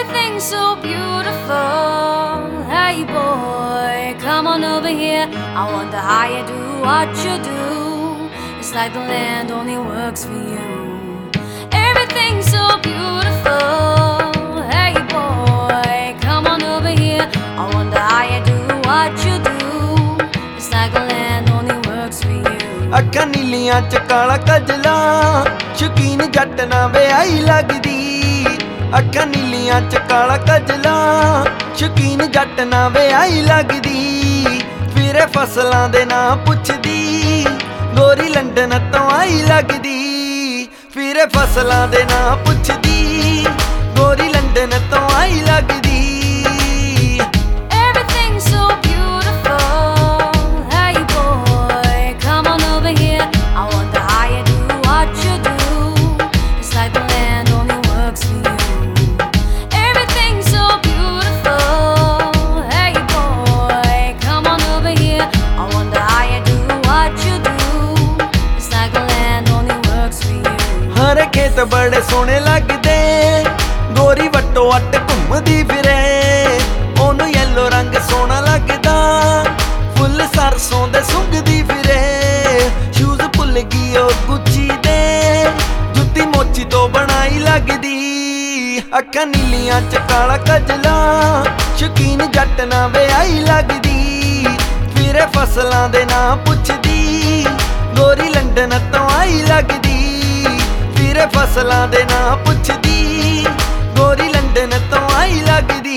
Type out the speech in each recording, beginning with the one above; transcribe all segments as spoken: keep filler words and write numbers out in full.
Everything's so beautiful. Hey boy, come on over here. I wonder how you do what you do. It's like the land only works for you. Everything's so beautiful. Hey boy, come on over here. I wonder how you do what you do. It's like the land only works for you. ਅੱਖਾਂ ਨੀਲੀਆਂ ਚ ਕਾਲਾ ਕਜਲਾ, ਸ਼ੌਕੀਨ ਜੱਟ ਨਾ ਵਿਆਹੀ ਲੱਗਦੀ। ਅੱਖਾਂ ਨੀਲੀਆਂ ਚ ਕਾਲਾ ਕਜਲਾ, ਸ਼ੌਕੀਨ ਜੱਟ ਨਾ ਵਿਆਹੀ ਲੱਗਦੀ। ਫਿਰੇ ਫਸਲਾਂ ਦੇ ਨਾਂ ਪੁੱਛਦੀ, ਗੋਰੀ ਲੰਡਨ ਤੋਂ ਆਈ ਲੱਗਦੀ। ਫਿਰੇ ਫਸਲਾਂ ਦੇ ਨਾਂ ਪੁੱਛਦੀ, ਗੋਰੀ ਲੰਡਨ ਤੋਂ ਆਈ ਲੱਗਦੀ। Everything's so beautiful. Hey boy, come on over here. I wonder how you do what you do. It's like the land only works for you. Everything's so beautiful. Hey boy, come on over here. I wonder how you do what you do. It's like the land only works for you. ਹਰ ਖੇਤ ਬੜੇ ਸੋਹਣੇ ਲੱਗਦੇ, ਗੋਰੀ ਵੱਟੋ ਵੱਟ ਘੁੰਮਦੀ ਫਿਰੇ। ਉਹਨੂੰ yellow ਰੰਗ ਸੋਹਣਾ ਲੱਗਦਾ, ਫੁੱਲ ਸਰਸੋਂ ਦੇ ਸੁੰਘਦੀ ਫਿਰੇ। ਸ਼ੂਜ਼ ਭੁੱਲ ਗਈ ਉਹ ਗੁੱਚੀ ਦੇ, ਜੁੱਤੀ ਮੋਚੀ ਤੋਂ ਬਣਾਈ ਲੱਗਦੀ। ਅੱਖਾਂ ਨੀਲੀਆਂ ਚ ਕਾਲਾ ਕਜਲਾ, ਸ਼ੌਕੀਨ ਜੱਟ ਨਾ ਵਿਆਹੀ ਲੱਗਦੀ। ਫਿਰੇ ਫਸਲਾਂ ਦੇ ਨਾਂ ਪੁੱਛਦੀ, ਗੋਰੀ ਲੰਡਨ ਤੋਂ ਆਈ ਲੱਗਦੀ। ਫਿਰੇ ਫਸਲਾਂ ਦੇ ਨਾਂ ਪੁੱਛਦੀ, ਗੋਰੀ ਲੰਡਨ ਤੋਂ ਆਈ ਲੱਗਦੀ।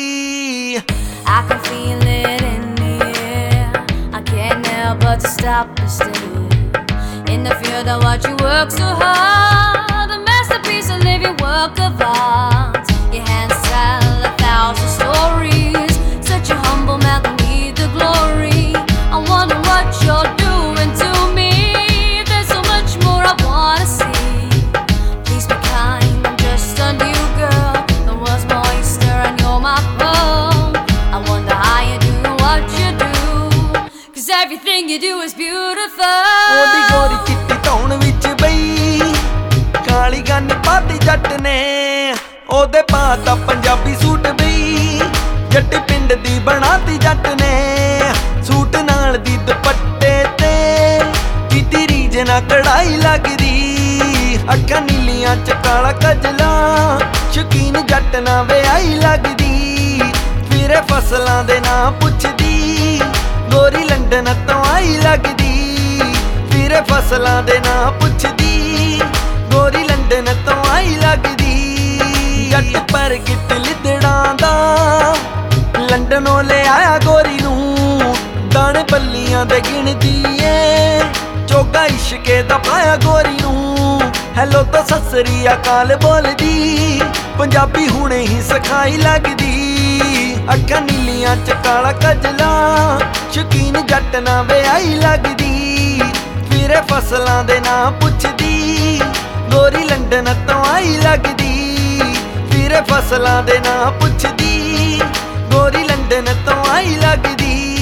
I can feel it in the air. I can't help but to stop and stare. In the field I watch you work so hard, a masterpiece, a living work of art. Your hands tell a thousand stories. Such a humble man can need the glory. I wonder what you're doing to me. There's so much more I wanna see. Please be kind, I'm just a new girl. The world's my oyster and you're my pearl. I wonder how you do what you do, 'cause everything you do is beautiful. ਉਹਦੀ ਗੋਰੀ ਚਿੱਟੀ ਧੌਣ ਵਿੱਚ ਬਈ, ਕਾਲੀ gun ਪਾਤੀ ਜੱਟ ਨੇ। ਉਹਦੇ ਪਾਤਾ ਪੰਜਾਬੀ ਸੂਟ ਬਈ, ਜੱਟ ਪਿੰਡ ਦੀ ਬਣਾਤੀ ਜੱਟ ਨੇ। ਸੂਟ ਨਾਲ ਦੀ ਦੁਪੱਟੇ ਤੇ ਕੀਤੀ ਰੀਝ ਨਾ ਕਢਾਈ ਲੱਗਦੀ। ਅੱਖਾਂ ਨੀਲੀਆਂ ਚ ਕਾਲਾ ਕਜਲਾ, ਸ਼ੌਕੀਨ ਜੱਟ ਨਾ ਵਿਆਹੀ ਲੱਗਦੀ। ਫਿਰੇ ਫਸਲਾਂ ਦੇ ਨਾਂ ਪੁੱਛਦੀ, ਗੋਰੀ ਲੰਡਨ ਤੋਂ ਆਈ ਲੱਗਦੀ। ਫਿਰੇ ਫਸਲਾਂ ਦੇ ਨਾਂ ਪੁੱਛਦੀ, ਗੋਰੀ ਲੰਡਨ ਤੋਂ ਆਈ ਲੱਗਦੀ। ਜੱਟ ਪ੍ਰਗਟ ਲਿੱਦੜਾਂ ਦਾ, ਲੰਡਨੋਂ ਲੈ ਆਇਆ ਗੋਰੀ ਨੂੰ। ਦਾਣੇ ਬੱਲੀਆਂ ਦੇ ਗਿਣਦੀ ਏ, ਚੋਗਾ ਇਸ਼ਕੇ ਦਾ ਪਾਇਆ ਗੋਰੀ ਨੂੰ। ਹੈਲੋ ਤਾਂ ਸਤਿ ਸ੍ਰੀ ਅਕਾਲ ਬੋਲਦੀ, ਪੰਜਾਬੀ ਹੁਣੇ ਹੀ ਸਿਖਾਈ ਲੱਗਦੀ। ਅੱਖਾਂ ਨੀਲੀਆਂ ਚ ਕਾਲਾ ਕਜਲਾ, ਸ਼ੌਕੀਨ ਜੱਟ ਨਾ ਵਿਆਹੀ ਲੱਗਦੀ। ਫਿਰੇ ਫਸਲਾਂ ਦੇ ਨਾਂ ਪੁੱਛਦੀ, ਗੋਰੀ ਲੰਡਨ ਤੋਂ ਆਈ ਲੱਗਦੀ। ਫਿਰੇ ਫਸਲਾਂ ਦੇ ਨਾਂ ਪੁੱਛਦੀ, ਗੋਰੀ ਲੰਡਨ ਤੋਂ ਆਈ ਲੱਗਦੀ।